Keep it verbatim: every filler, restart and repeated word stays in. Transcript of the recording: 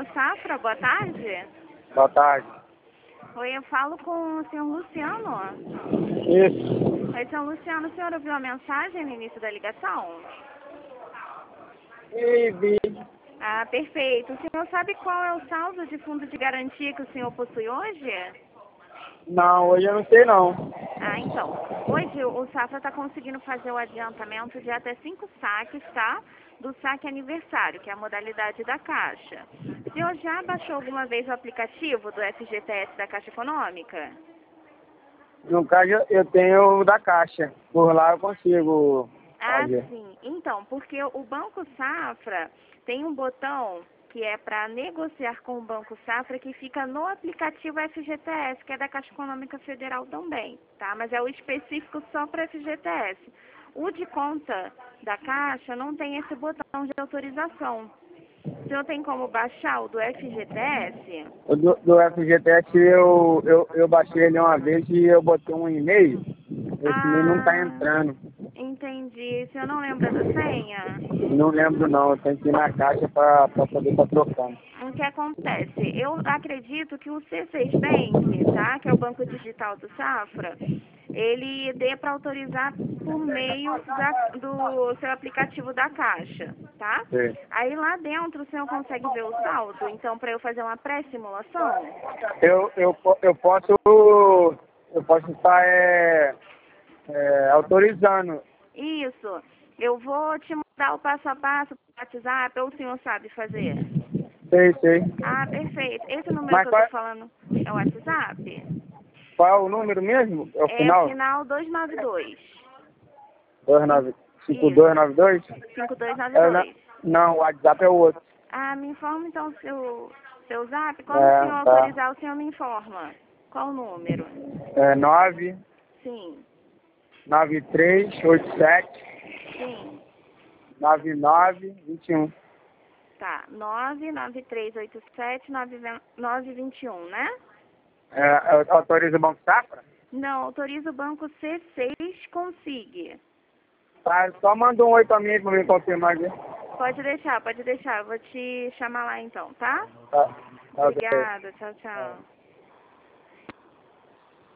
Safra, boa tarde. Boa tarde. Oi, eu falo com o senhor Luciano. Isso. Oi, senhor Luciano, o senhor ouviu a mensagem no início da ligação? E vi. Ah, perfeito. O senhor sabe qual é o saldo de fundo de garantia que o senhor possui hoje? Não, hoje eu não sei não. Ah, então. Hoje o Safra está conseguindo fazer o adiantamento de até cinco saques, tá? Do saque aniversário, que é a modalidade da Caixa. O senhor já baixou alguma vez o aplicativo do F G T S da Caixa Econômica? No caso, eu tenho o da Caixa. Por lá eu consigo Ah, fazer. sim. Então, porque o Banco Safra tem um botão que é para negociar com o Banco Safra que fica no aplicativo F G T S, que é da Caixa Econômica Federal também, tá? Mas é o específico só para F G T S. O de conta da Caixa não tem esse botão de autorização. O senhor tem como baixar o do F G T S? O do, do F G T S eu, eu, eu baixei ele uma vez e eu botei um e-mail. Esse e-mail não tá Ah, entrando. entendi. O senhor não lembra da senha? Não lembro não, eu tenho que ir na caixa pra, pra poder estar trocando. O que acontece? Eu acredito que o C seis Bank, tá? Que é o banco digital do Safra, ele dê para autorizar por meio da- do seu aplicativo da Caixa, tá? Sim. Aí lá dentro o senhor consegue ver o saldo, então para eu fazer uma pré-simulação? Eu, eu, po- eu posso. Eu posso estar é, é, autorizando. Isso. Eu vou te mandar o passo a passo pro WhatsApp, ou o senhor sabe fazer? Sei, sei. Ah, perfeito. Esse número Mas que eu qual, tô falando é o WhatsApp? qual é o número mesmo? É o É o final? final duzentos e noventa e dois. dois nove cinco dois Isso, nove dois? cinco dois nove É, não, dois. não, o WhatsApp é o outro. Ah, me informa então seu, seu zap. Quando o senhor É, tá. autorizar, o senhor me informa. Qual o número? É nove Sim, nove três oito sete sim. nove nove dois um. Tá, nove nove três oito sete nove nove dois um, né? É, é, autoriza o Banco Safra? Não, autoriza o banco C seis Consigue. Tá, só manda um oi pra mim pra me confirmar aqui. Pode deixar, pode deixar. Eu vou te chamar lá então, tá? Tá, tá, ok. Obrigada, tchau, tchau.